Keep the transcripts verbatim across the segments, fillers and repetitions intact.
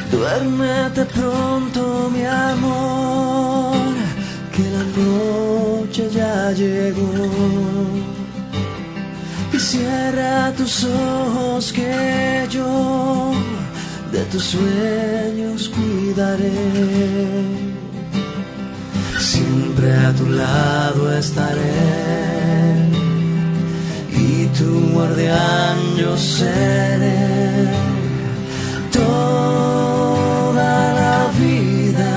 Duérmete pronto, mi amor, que la noche ya llegó. Y cierra tus ojos que yo de tus sueños cuidaré. Siempre a tu lado estaré y tu guardián yo seré toda la vida.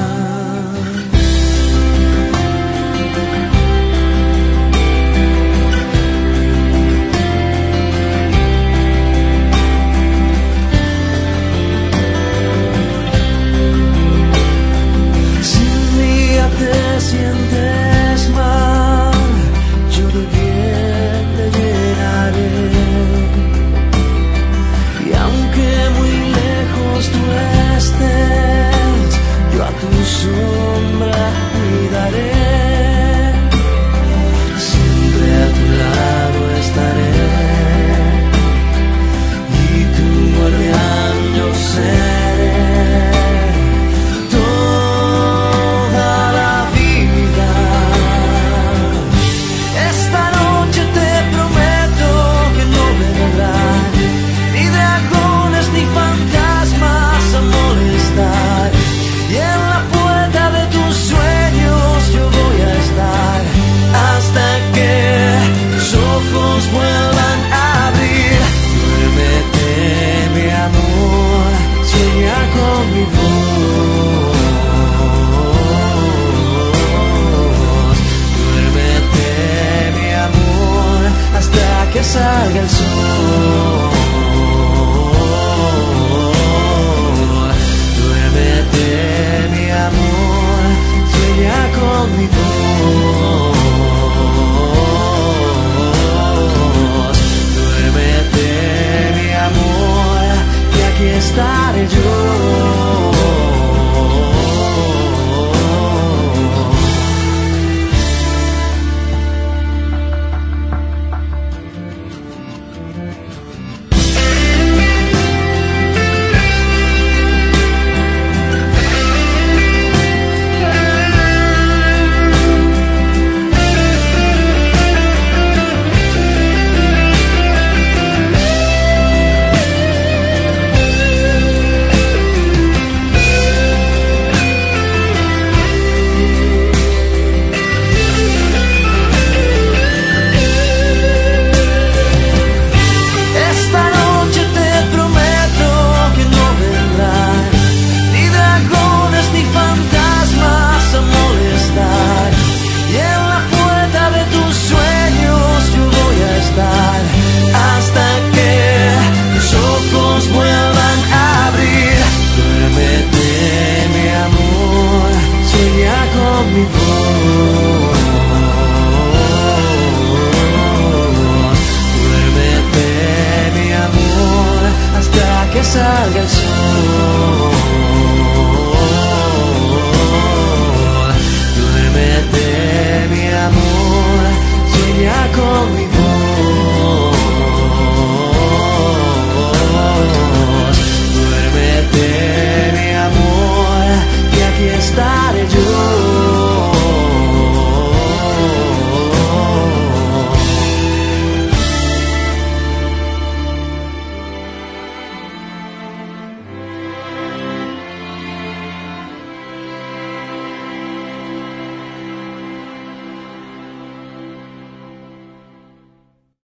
Si un día te sientes mal, yo de bien te llenaré. Y aunque muy lejos tú estés, yo a tu sombra cuidaré. Siempre a tu lado estaré y tu guardián yo seré toda la vida. Esta noche te prometo que no vendrán ni dragones ni fantasmas a molestar, y en la puerta de tus sueños yo voy a estar hasta que tus ojos vuelvan a abrir. Duérmete, mi amor, sueña con mi voz. Duérmete, mi amor, hasta que salga el sol. Duérmete, mi amor, sueña con mi voz. Duérmete, mi amor, y aquí estaré yo.